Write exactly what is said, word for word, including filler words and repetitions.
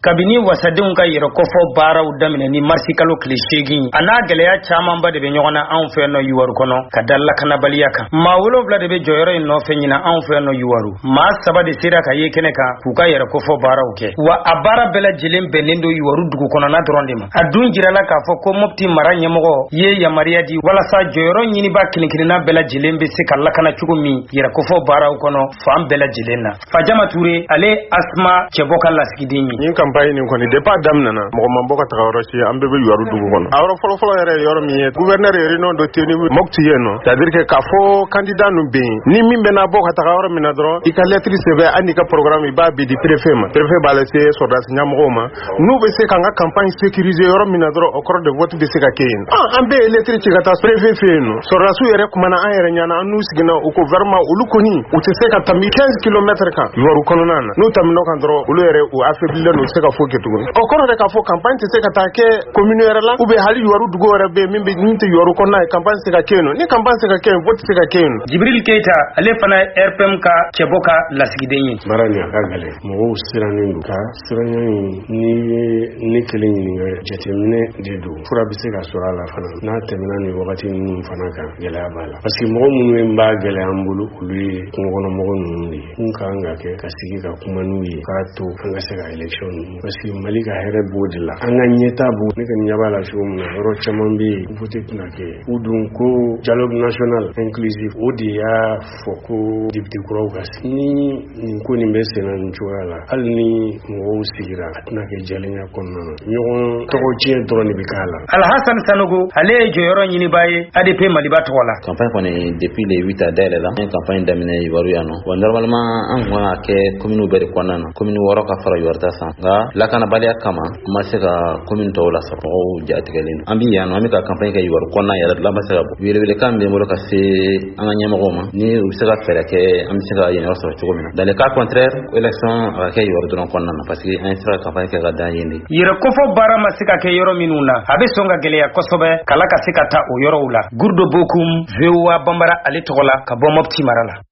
kabini wasadenw ka yɛrɛ kɔfɔ baaraw daminɛ ni marsi kalo tile seegin a n'a gɛlɛya camanba de bɛ ɲɔgɔn na anw fɛ nɔ Yiwaru kɔnɔ ka da lakanabaliya kan. maa wolonwula de bɛ jɔyɔrɔ in nɔfɛ ɲina anw fɛ nɔ Yiwaru. maa saba de sera ka ye kɛnɛ kan k'u ka yɛrɛ kɔfɔ baaraw kɛ, wa a baara bɛɛ lajɛlen bɛnnen don Yiwaru dugu kɔnɔna dɔrɔn de ma. a dun jirala k'a fɔ ko Mopti mara ɲɛmɔgɔ ye yamaruya di walasa jɔyɔrɔ ɲiniba kelenkelenna bɛɛ lajɛlen bɛ se ka lakana cogo min yɛrɛ kɔfɔ baaraw kɔnɔ fan bɛɛ lajɛlen na. Fajama Ture ale Asma cɛbɔ ka lasigiden ye. Nin campagne nin kɔni depuis a daminɛna mɔgɔ ma bɔ ka taga yɔrɔ si an bɛɛ bɛ Yiwaru dugu kɔnɔ. A yɔrɔ fɔlɔ fɔlɔ yɛrɛ yɔrɔ min ye gouverneur ye réunion dɔ tenu Mopti ye nɔ, c'est à dire que k'a fɔ candidat nu bɛ yen ni min bɛna bɔ ka taga yɔrɔ min na dɔrɔn i ka lettre sɛbɛn hali n'i ka programme i b'a bi di préfet ma, préfet b'a lase sɔrɔdasi ɲɛmɔgɔw ma, n'u bɛ se k'an ka campagne sécuriser yɔrɔ min na dɔrɔn o kɔrɔ de vote bɛ se ka kɛ yen. An bɛɛ ye lettre ci ka taa préfet fɛ yen nɔ, sɔrɔdasiw yɛrɛ kumana an yɛrɛ ɲana an n'u siginna u ko vraiment olu kɔni u tɛ se ka tɛmɛ quinze kilomètres kan Yiwaru kɔnɔna na, n'u tɛmɛna kan dɔrɔn olu yɛrɛ u affaiblilen n'u tɛ se ka foyi kɛ tuguni. O kɔrɔ de k'a fɔ campagne tɛ se ka taa kɛ commune yɛrɛ la ou bien hali Yiwaru dugu yɛrɛ bɛ min bɛ min tɛ Yiwaru kɔnɔna ye campagne tɛ se ka kɛ yen nɔ, ni campagne tɛ se ka kɛ yen vote tɛ se ka kɛ yen nɔ. Jibril Keita ale fana ye R P M ka cɛbɔ ka lasigiden ye. Baara nin a ka gɛlɛn, mɔgɔw sirannen don ka siranya in ni ne kelen ɲininka jateminɛ de don fura bɛ se ka sɔrɔ a la fana n'a tɛmɛna nin wagati ninnu fana kan gɛlɛya b'a la parce que mɔgɔ minnu ye b'a gɛlɛya an bolo olu ye kungokɔnɔmɔgɔ ninnu de ye mun kan ka kɛ ka sigi ka kuma n'u ye k'a to an ka se ka élection ninnu parce que Mali ka hɛrɛ b'o de la an ka ɲɛta b'o ne kɔni ɲɛ b'a la cogo min na yɔrɔ caman bɛ yen vote tɛna kɛ u dun ko dialogue national inclusive o de y'a fɔ ko député kuraw ka sigi ni nin ko nin bɛ senna nin cogoya la hali ni mɔgɔw sigira a tɛna kɛ jɛlenya kɔnɔna na ɲɔgɔn tɔgɔ tiɲɛ dɔrɔn de bɛ k'a la. Alhassan Sanogo ale ye jɔyɔrɔ ɲiniba ye A D P Maliba tɔgɔ la. Campagne kɔni depuis le huit a dayɛlɛ la an campagne daminɛ Yiwaru yan nɔ bon normalement an kun kan ka kɛ commune bɛɛ de kɔnɔna na commune wɔɔrɔ ka fara Yiwaru ta san nka lakanabaliya kama an ma se ka commune tɔw lasɔrɔ mɔgɔw jatigɛlen don an bi yan nɔ an bɛ ka campagne kɛ Yiwaru kɔnɔna yɛrɛ de la an ma se ka bɔ welewelekan bɛ n bolo ka se an ka ɲɛmɔgɔw ma ni u bɛ se ka fɛɛrɛ kɛ an bɛ se ka yen yɔrɔ sɔrɔ cogo min na dans le cas contraire élection a ka kɛ Yiwaru dɔrɔn kɔnɔna na parce que an sera ka campagne kɛ ka dan yen de. Yɛrɛ kɔfɔ baara ma se ka kɛ yɔrɔ minnu na a bɛ sɔn ka gɛlɛya kosɛbɛ kala ka se ka taa o yɔrɔw la. Gurdo Bokum V O A Bambara ale tɔgɔ la ka bɔ Mopti mara la.